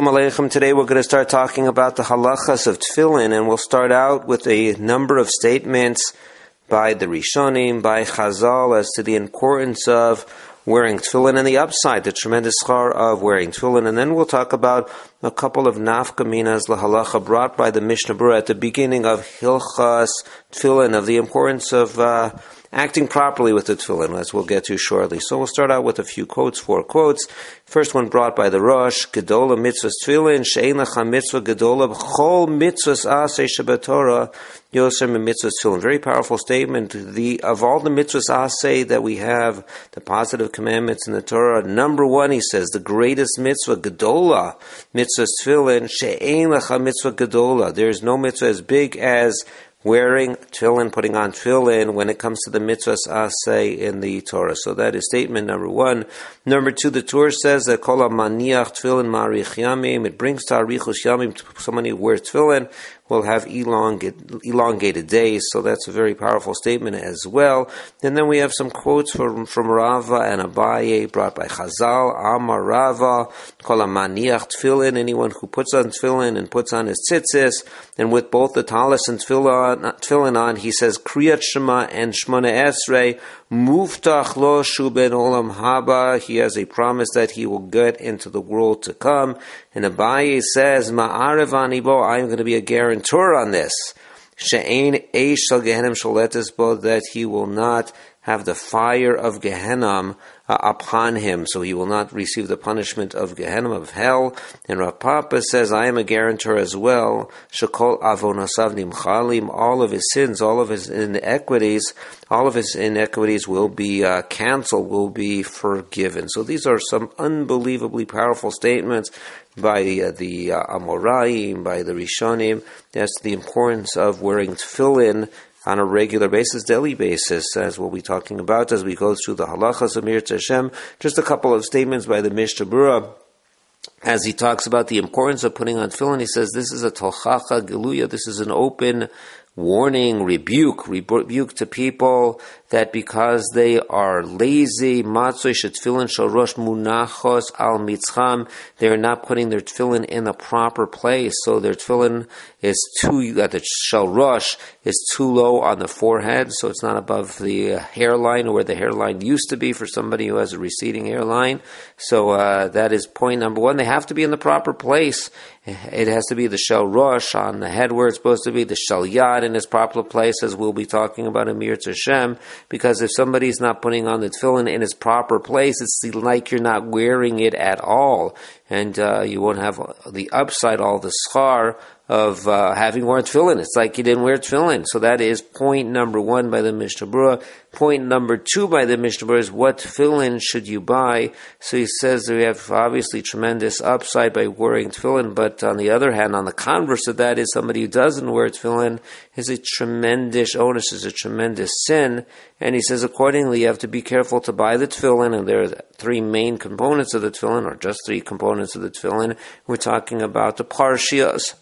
Shalom Aleichem. Today we're going to start talking about the halachas of tefillin, and we'll start out with a number of statements by the Rishonim, by Chazal, as to the importance of wearing tefillin and the upside, the tremendous schar of wearing tefillin. And then we'll talk about a couple of nafkaminas lahalacha brought by the Mishnah Berurah at the beginning of Hilchas Tefillin, of the importance of acting properly with the tefillin, as we'll get to shortly. So we'll start out with a few quotes, 4 quotes. First one brought by the Rosh, Gedola mitzvahs tefillin, she'ein lecha mitzvah gedola b'chol mitzvahs aseh shebatorah yoser mitzvahs tefillin. Very powerful statement. Of all the mitzvahs aseh that we have, the positive commandments in the Torah, number 1, he says, the greatest mitzvah, gedola, mitzvahs tefillin, she'ein lecha mitzvah gedola. There is no mitzvah as big as wearing tefillin, putting on tefillin, when it comes to the mitzvahs aseh in the Torah. So that is statement number 1. Number 2, the Torah says that kol maniach tefillin marich yamim. It brings to arichus yamim. Somebody who wears tefillin will have elongated days. So that's a very powerful statement as well. And then we have some quotes from Rava and Abaye brought by Chazal. Amar Rava, kol maniach tefillin. Anyone who puts on tefillin and puts on his tzitzis, and with both the talis and tefillin on, he says Kriyat Shema and Shmona Esrei, Muftach lo shu ben olam haba. He has a promise that he will get into the world to come. And Abaye says, Ma'arev anibo, I am going to be a guarantor on this. She'ein eish shel Gehenim sholetes bo, that he will not have the fire of Gehenna upon him, so he will not receive the punishment of Gehenna, of hell. And Rav Papa says, I am a guarantor as well. Shekol avonasav nimchalim, all of his sins, all of his inequities will be canceled, will be forgiven. So these are some unbelievably powerful statements by the Amoraim, by the Rishonim, as to the importance of wearing tefillin on a regular basis, daily basis, as we'll be talking about as we go through the halachas of Mirz Hashem. Just a couple of statements by the Mishnah Berurah, as he talks about the importance of putting on tefillin. He says this is a tochacha geluya, this is an open warning, rebuke to people that because they are lazy, matzoi shetfillin shel rosh munachos al mitzcham, they're not putting their tefillin in the proper place. So their tefillin is the shel rosh is too low on the forehead, so it's not above the hairline, or where the hairline used to be for somebody who has a receding hairline. So that is point number 1. They have to be in the proper place. It has to be the shel rosh on the head where it's supposed to be, the shel yad in its proper place, as we'll be talking about in Mirz Hashem, because if somebody's not putting on the tefillin in its proper place, it's like you're not wearing it at all, and you won't have the upside, all the schar of having worn tefillin. It's like you didn't wear tefillin. So that is point number 1 by the Mishnah Berurah. Point number 2 by the Mishnah Berurah is what tefillin should you buy. So he says that we have obviously tremendous upside by wearing tefillin, but on the other hand, on the converse of that, is somebody who doesn't wear tefillin is a tremendous onus, is a tremendous sin. And he says accordingly you have to be careful to buy the tefillin, and there are 3 main components of the tefillin, or just 3 components of the tefillin. We're talking about the parshias.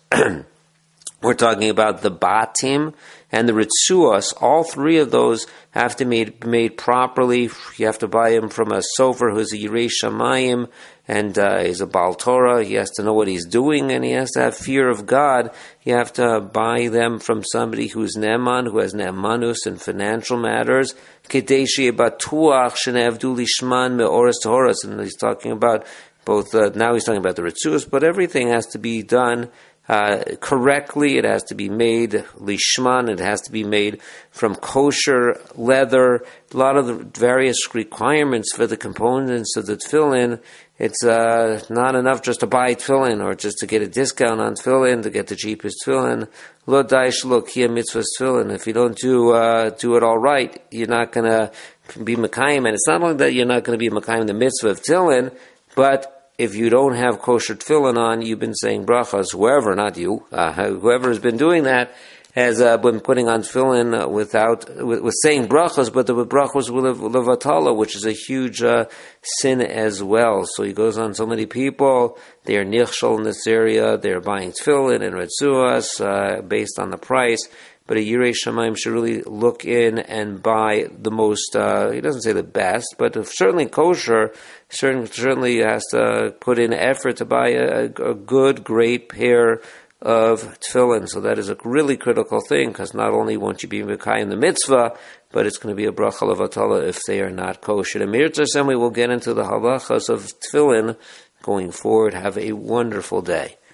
We're talking about the batim and the ritzuos. All 3 of those have to be made properly. You have to buy him from a sofer who's a Yirei Shamayim, and he's a Baal Torah. He has to know what he's doing, and he has to have fear of God. You have to buy them from somebody who's ne'eman, who has ne'emanus in financial matters. Kedei sheyeh batuach shenevdu lishman me'oras tohoras. And he's talking about both, now he's talking about the ritzuos, but everything has to be done correctly. It has to be made lishman. It has to be made from kosher leather. A lot of the various requirements for the components of the tefillin. It's not enough just to buy tefillin, or just to get a discount on tefillin, to get the cheapest tefillin. Lo daish lo kia mitzvahs tefillin. If you don't do it all right, you're not going to be mekayim. And it's not only that you're not going to be mekayim the mitzvah of tefillin, but if you don't have kosher tefillin on, you've been saying brachas, whoever, not you, whoever has been doing that, has been putting on tefillin with saying brachas, but the brachas with levatala, which is a huge sin as well. So he goes on, so many people, they are nichshol in this area, they're buying tefillin and retzuas based on the price, but a Yirei Shamayim should really look in and buy the most, he doesn't say the best, but certainly kosher, certainly has to put in effort to buy a good, great pair of tefillin. So that is a really critical thing, because not only won't you be Mekai in the mitzvah, but it's going to be a bracha levatala if they are not kosher. And Mir Tzasem, we will get into the halachas of tefillin going forward. Have a wonderful day.